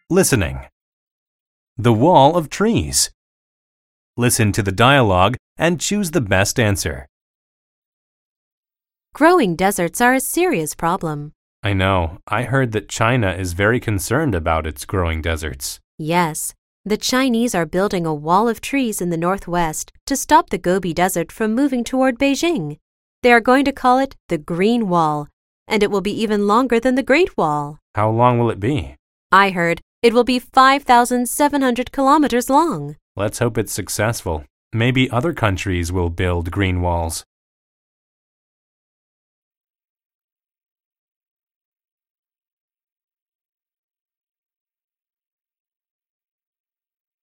Listening. The wall of trees. Listen to the dialogue and choose the best answer. Growing deserts are a serious problem. I know. I heard that China is very concerned about its growing deserts. Yes, the Chinese are building a wall of trees in the northwest to stop the Gobi Desert from moving toward Beijing. They are going to call it the Green Wall, and it will be even longer than the Great Wall. How long will it be? I heard it will be 5,700 kilometers long. Let's hope it's successful. Maybe other countries will build green walls.